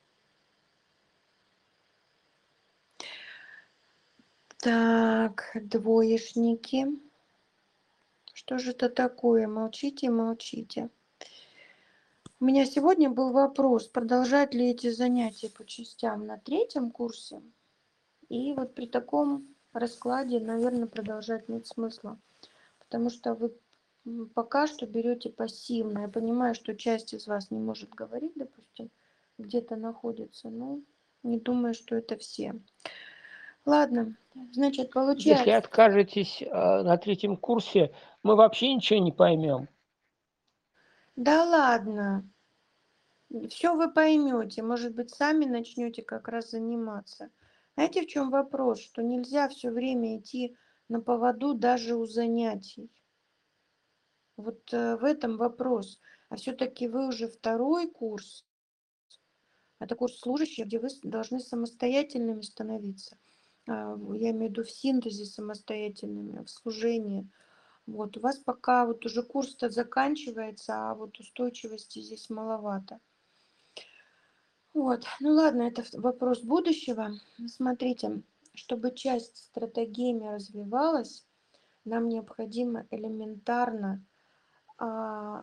Так, двоечники. Что же это такое? Молчите, молчите. У меня сегодня был вопрос, продолжать ли эти занятия по частям на третьем курсе. И вот при таком раскладе, наверное, продолжать нет смысла. Потому что вы пока что берете пассивно. Я понимаю, что часть из вас не может говорить, допустим, где-то находится. Но не думаю, что это все. Ладно, значит,
Если
получается.
откажетесь э, на третьем курсе, мы вообще ничего не поймем.
Да ладно. Все вы поймете. Может быть, сами начнете как раз заниматься. Знаете, в чем вопрос? Что нельзя все время идти на поводу даже у занятий. Вот э, в этом вопрос. А все-таки вы уже второй курс. Это курс служащих, где вы должны самостоятельными становиться. А, Я имею в виду в синтезе самостоятельными, в служении. Вот у вас пока вот уже курс-то заканчивается, а вот устойчивости здесь маловато. Вот, ну ладно, это вопрос будущего. Смотрите, чтобы часть стратегии развивалась, нам необходимо элементарно а,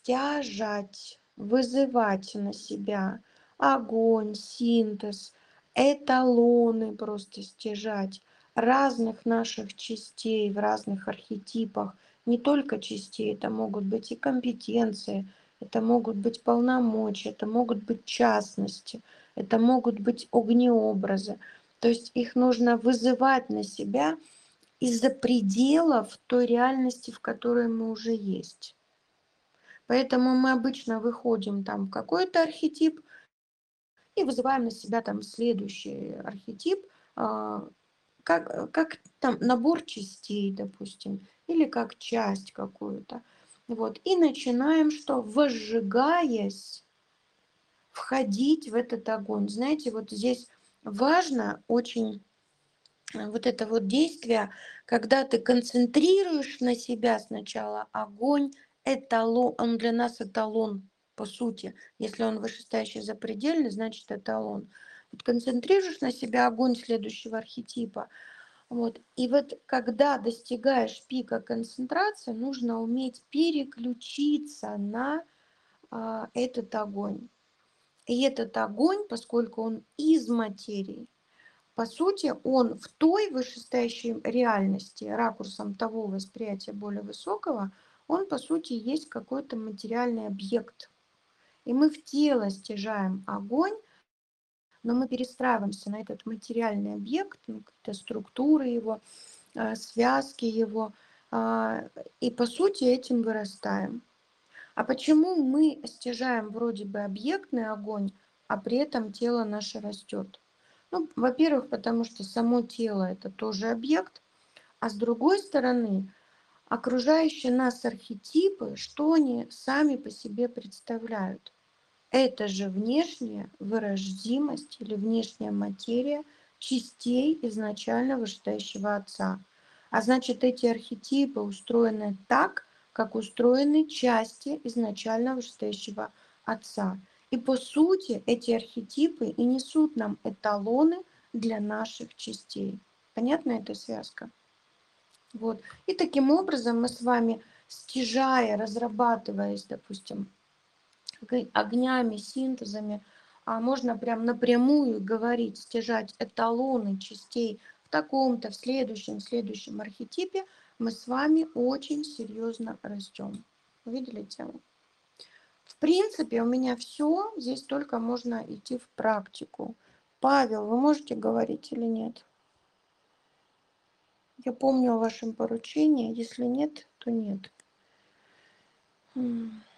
стяжать, вызывать на себя огонь, синтез, эталоны просто стяжать разных наших частей в разных архетипах. Не только частей, это могут быть и компетенции, это могут быть полномочия, это могут быть частности, это могут быть огнеобразы. То есть их нужно вызывать на себя из-за пределов той реальности, в которой мы уже есть. Поэтому мы обычно выходим там в какой-то архетип и вызываем на себя там следующий архетип, а, как, как там набор частей, допустим, или как часть какую-то. Вот. И начинаем что? Возжигаясь, входить в этот огонь. Знаете, вот здесь важно очень вот это вот действие, когда ты концентрируешь на себя сначала огонь, эталон, он для нас эталон, по сути. Если он вышестоящий запредельный, значит эталон. Вот концентрируешь на себя огонь следующего архетипа. Вот. И вот когда достигаешь пика концентрации, нужно уметь переключиться на а, этот огонь. И этот огонь, поскольку он из материи, по сути, он в той вышестоящей реальности, ракурсом того восприятия более высокого, он, по сути, есть какой-то материальный объект. И мы в тело стяжаем огонь, но мы перестраиваемся на этот материальный объект, ну, какие-то структуры его, э, связки его, а, и, по сути, этим вырастаем. А почему мы стяжаем вроде бы объектный огонь, а при этом тело наше растет? Ну, во-первых, потому что само тело – это тоже объект, а с другой стороны, окружающие нас архетипы, что они сами по себе представляют? Это же внешняя вырождимость или внешняя материя частей изначально вышестоящего Отца. А значит, эти архетипы устроены так, как устроены части изначально вышестоящего Отца. И по сути эти архетипы и несут нам эталоны для наших частей. Понятна эта связка? Вот. И таким образом мы с вами, стяжая, разрабатываясь, допустим, огнями, синтезами, а можно прям напрямую говорить, стяжать эталоны частей в таком-то, в следующем, в следующем архетипе, мы с вами очень серьезно растем. Увидели тему? В принципе, у меня все, здесь только можно идти в практику. Павел, вы можете говорить или нет? Я помню о вашем поручении, если нет, то нет. М.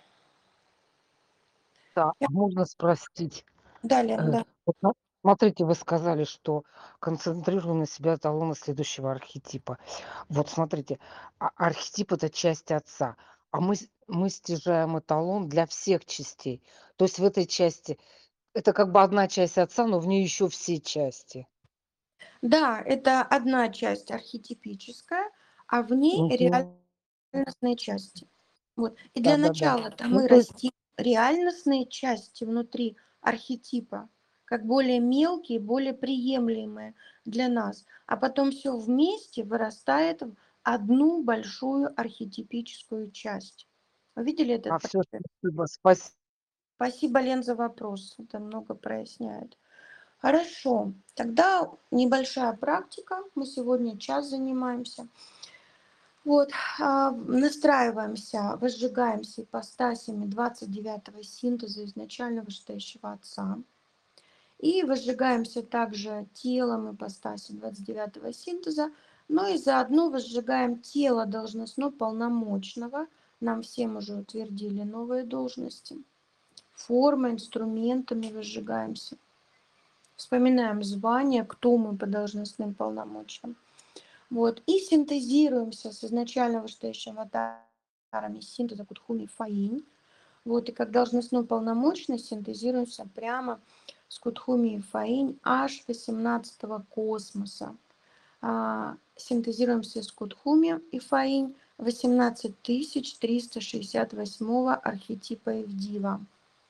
Да,
Я-
а можно спросить?
Да, Лен,
Э,
да.
вот на смотрите, вы сказали, что концентрирую на себя эталоны следующего архетипа. Вот смотрите, а архетип – это часть Отца, а мы с мы стяжаем эталон для всех частей. То есть в этой части это как бы одна часть Отца, но в ней еще все части.
Да, это одна часть архетипическая, а в ней
Мгм.
реальностные части. Вот. И для
Да-да-да.
начала-то
Ну,
мы
то есть
растим реальностные части внутри архетипа, как более мелкие, более приемлемые для нас. А потом все вместе вырастает в одну большую архетипическую часть. Вы видели
а,
этот
всё,
процесс?
спасибо, спасибо.
Спасибо, Лен, за вопрос. Это много проясняет. Хорошо, тогда небольшая практика. Мы сегодня час занимаемся. Вот, а, настраиваемся, возжигаемся ипостасями двадцать девятого синтеза изначально вышестоящего Отца. И возжигаемся также телом ипостаси двадцать девятого синтеза, но и заодно возжигаем тело должностно полномочного. Нам всем уже утвердили новые должности. Формы, инструментами возжигаемся. Вспоминаем звание, кто мы по должностным полномочиям. Вот. И синтезируемся с изначально вышестоящим аватарами синтеза Кутхуми Фаинь. Вот. И как должностной полномочный синтезируемся прямо с Кутхуми Фаинь аж восемнадцатого космоса. А, синтезируемся с Кутхуми и Фаинь восемнадцать тысяч триста шестьдесят восьмого архетипа Эвдива.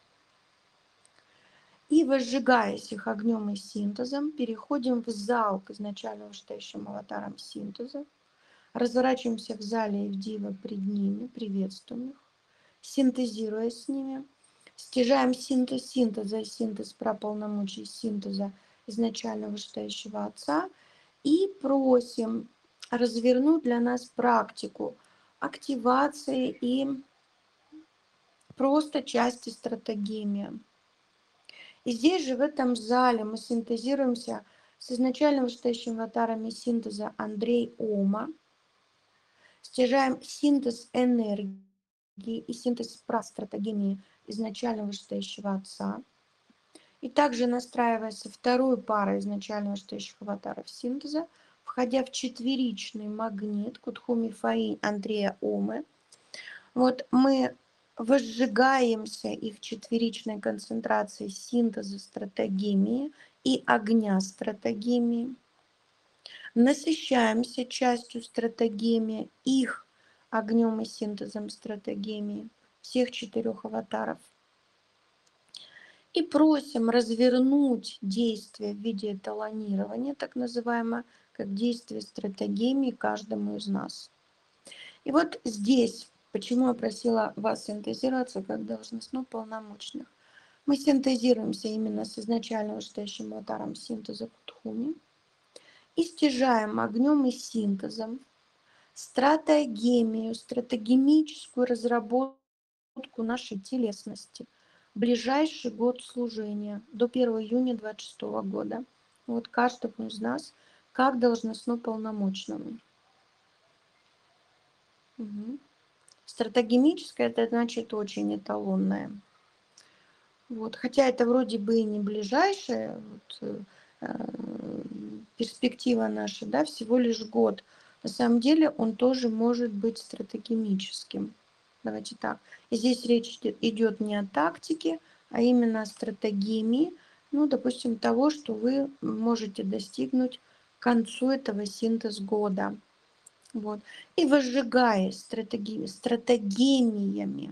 И возжигаясь их огнем и синтезом, переходим в зал к изначально вышестоящим аватарам синтеза, разворачиваемся в зале Эвдива пред ними, приветствуем их, синтезируя с ними, стяжаем синтез синтеза и синтез про полномочий синтеза изначально вышестоящего отца и просим развернуть для нас практику активации и просто части стратегемия. И здесь же, в этом зале, мы синтезируемся с изначально вышестоящими аватарами синтеза Андрей Ома, стяжаем синтез энергии и синтез стратегемии изначально вышестоящего отца. И также настраивая со второй парой изначально вышестоящих аватаров синтеза, входя в четверичный магнит Кудхуми Фаи Андрея Омы, вот мы возжигаемся их четверичной концентрацией синтеза стратегемии и огня стратегемии, насыщаемся частью стратегемии, их огнем и синтезом стратегемии, всех четырех аватаров. И просим развернуть действие в виде эталонирования, так называемое, как действие стратегемии каждому из нас. И вот здесь, почему я просила вас синтезироваться как должностно полномочных. Мы синтезируемся именно с изначально вышестоящим аватаром синтеза Кудхуми и стяжаем огнем и синтезом стратегемию, стратегемическую разработку нашей телесности. Ближайший год служения до первого июня две тысячи двадцать шестого года. Вот каждому из нас как должностно полномочному. Угу. Стратегемическое это значит очень эталонное. Вот. Хотя это вроде бы и не ближайшая вот, э, перспектива наша, да, всего лишь год. На самом деле он тоже может быть стратегемическим. Давайте так. И здесь речь идет не о тактике, а именно о стратегемии, ну, допустим, того, что вы можете достигнуть к концу этого синтез года. Вот. И возжигая стратеги... стратегемиями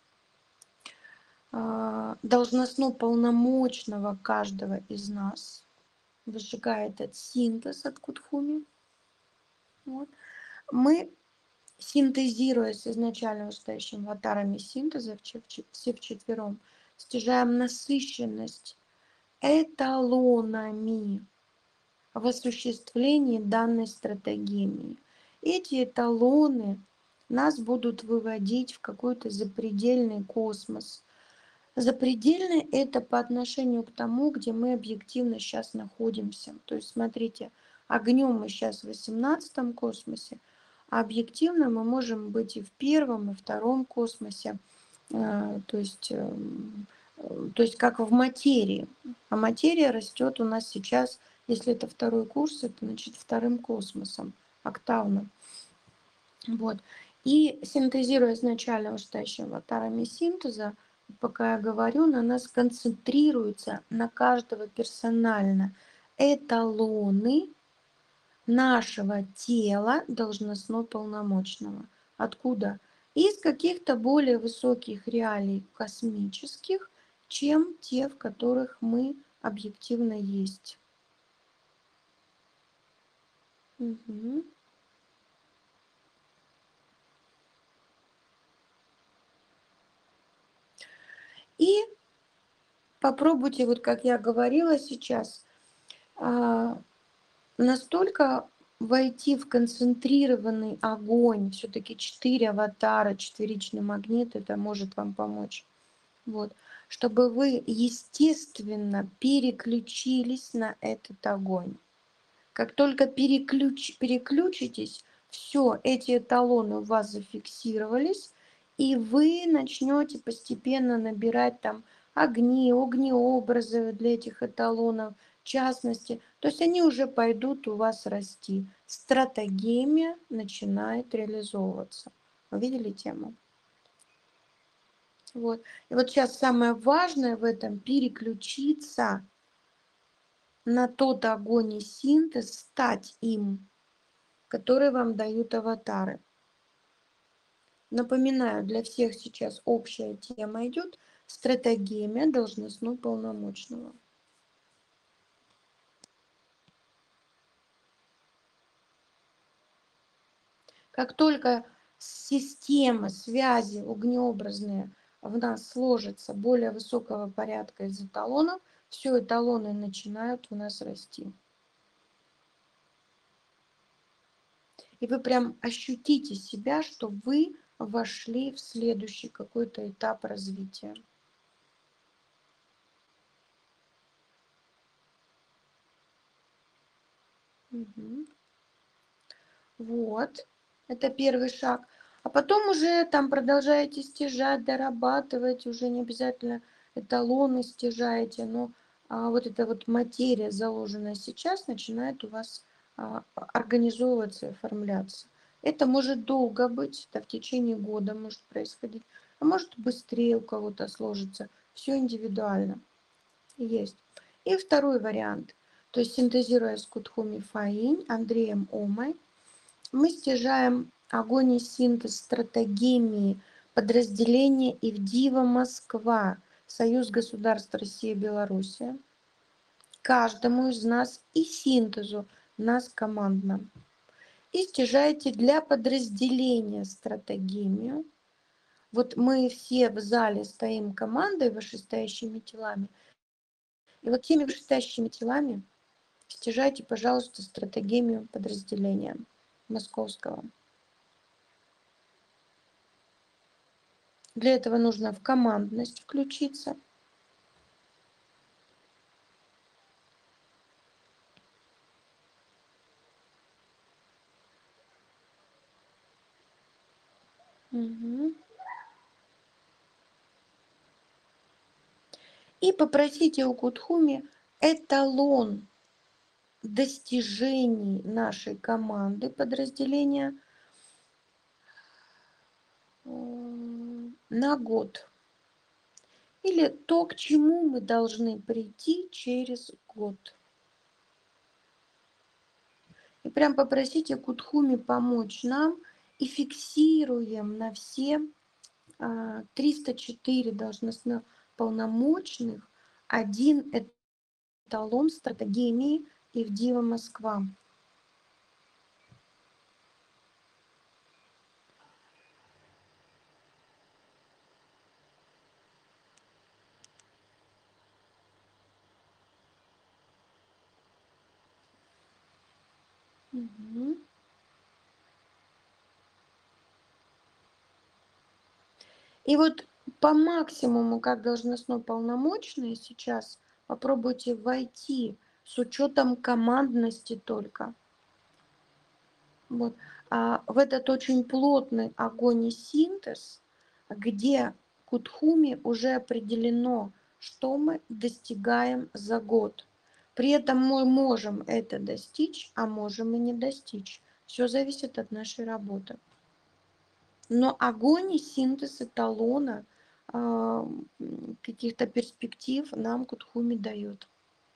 э, должностно полномочного каждого из нас, выжигая этот синтез от Кудхуми, вот, мы, синтезируя с изначально вышестоящими аватарами синтеза, все вчетвером, стяжаем насыщенность эталонами в осуществлении данной стратегемии. Эти эталоны нас будут выводить в какой-то запредельный космос. Запредельный это по отношению к тому, где мы объективно сейчас находимся. То есть, смотрите, огнем мы сейчас в восемнадцатом космосе, а объективно мы можем быть и в первом, и втором космосе. То есть, то есть как в материи. А материя растет у нас сейчас, если это второй курс, это значит вторым космосом, октавным. Вот. И синтезируя изначально вышестоящими аватарами синтеза, пока я говорю, на нас концентрируются на каждого персонально эталоны нашего тела должностно полномочного. Откуда? Из каких-то более высоких реалий космических, чем те, в которых мы объективно есть. Угу. И попробуйте, вот как я говорила сейчас, настолько войти в концентрированный огонь, все-таки четыре аватара, четверичный магнит, это может вам помочь. Вот. Чтобы вы, естественно, переключились на этот огонь. Как только переключ, переключитесь, все, эти эталоны у вас зафиксировались, и вы начнете постепенно набирать там огни, огнеобразы для этих эталонов, в частности. То есть они уже пойдут у вас расти. Стратегемия начинает реализовываться. Вы видели тему? Вот. И вот сейчас самое важное в этом переключиться на тот огонь и синтез, стать им, которые вам дают аватары. Напоминаю, для всех сейчас общая тема идет стратегемия должностно полномочного. Как только система связи огнеобразные в нас сложится более высокого порядка из эталонов, все эталоны начинают у нас расти. И вы прям ощутите себя, что вы вошли в следующий какой-то этап развития. Мгм. Вот, это первый шаг. А потом уже там продолжаете стяжать, дорабатывать, уже не обязательно эталоны стяжаете, но а, вот эта вот материя, заложенная сейчас, начинает у вас а, организовываться и оформляться. Это может долго быть, это в течение года может происходить, а может быстрее у кого-то сложится. Все индивидуально. Есть. И второй вариант. То есть синтезируя с Кутхуми Фаинь, Андреем Омой, мы стяжаем огонь и синтез стратегемии подразделения Ивдива Москва, Союз государств Россия и Белоруссия, каждому из нас и синтезу нас командно. И стяжаете для подразделения стратегемию. Вот мы все в зале стоим командой вышестоящими телами. И вот теми вышестоящими телами стяжайте, пожалуйста, стратегемию подразделения московского. Для этого нужно в командность включиться. Угу. И попросите у Кутхуми эталон достижений нашей команды подразделения на год. Или то, к чему мы должны прийти через год. И прям попросите Кутхуми помочь нам и фиксируем на все триста четыре должностных полномочных один эталон стратегемии Ивдива Москва. Угу. И вот по максимуму, как должностно полномочные, сейчас попробуйте войти с учетом командности только. Вот. А в этот очень плотный огонь и синтез, где Кутхуми уже определено, что мы достигаем за год. При этом мы можем это достичь, а можем и не достичь. Все зависит от нашей работы. Но огонь и синтез эталона а, каких-то перспектив нам Кутхуми дает.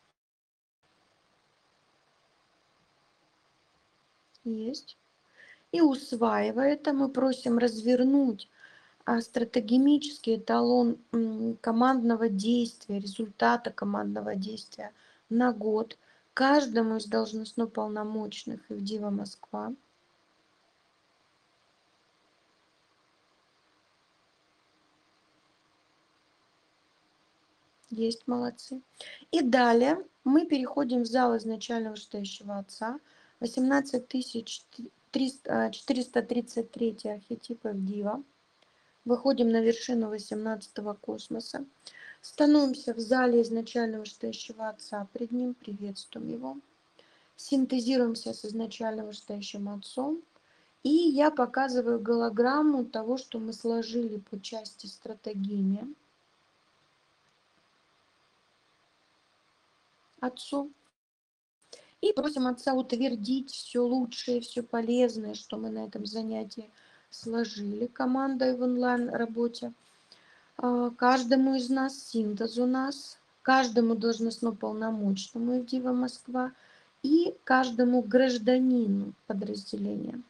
Есть. И усваивая это, мы просим развернуть а, стратегемический эталон м, командного действия, результата командного действия на год каждому из должностно полномочных Ивдива Москва. Есть, молодцы. И далее мы переходим в зал изначально вышестоящего отца. восемнадцать тысяч четыреста тридцать три архетип Ивдива. Выходим на вершину восемнадцатого космоса. Становимся в зале изначально вышестоящего отца. Пред ним приветствуем его. Синтезируемся с изначально вышестоящим отцом. И я показываю голограмму того, что мы сложили по части стратегемии отцу. И просим отца утвердить все лучшее, все полезное, что мы на этом занятии сложили командой в онлайн-работе. Каждому из нас, синтез у нас, каждому должностно полномочному Ивдива Москва и каждому гражданину подразделения.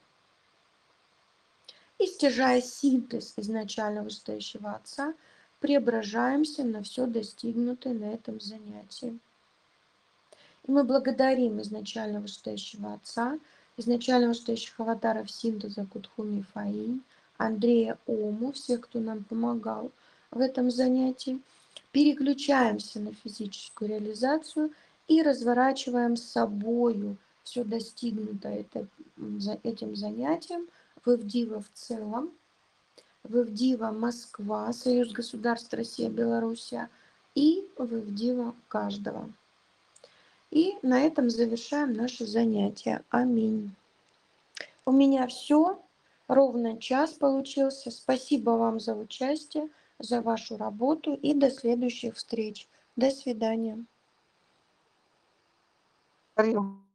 И стяжая синтез изначально вышестоящего отца, преображаемся на все достигнутое на этом занятии. И мы благодарим изначально вышестоящего отца, изначально вышестоящих аватаров синтеза Кутхуми Фаинь, Андрея Ому, всех, кто нам помогал в этом занятии. переключаемся на физическую реализацию и разворачиваем с собою все достигнутое это, за этим занятием в ИВДИВА в целом, в ИВДИВА Москва, Союз государств Россия, Белоруссия, и в ИВДИВА каждого. И на этом завершаем наше занятие. Аминь. У меня все. Ровно час получился. Спасибо вам за участие, за вашу работу и до следующих встреч. До свидания.
Дарья,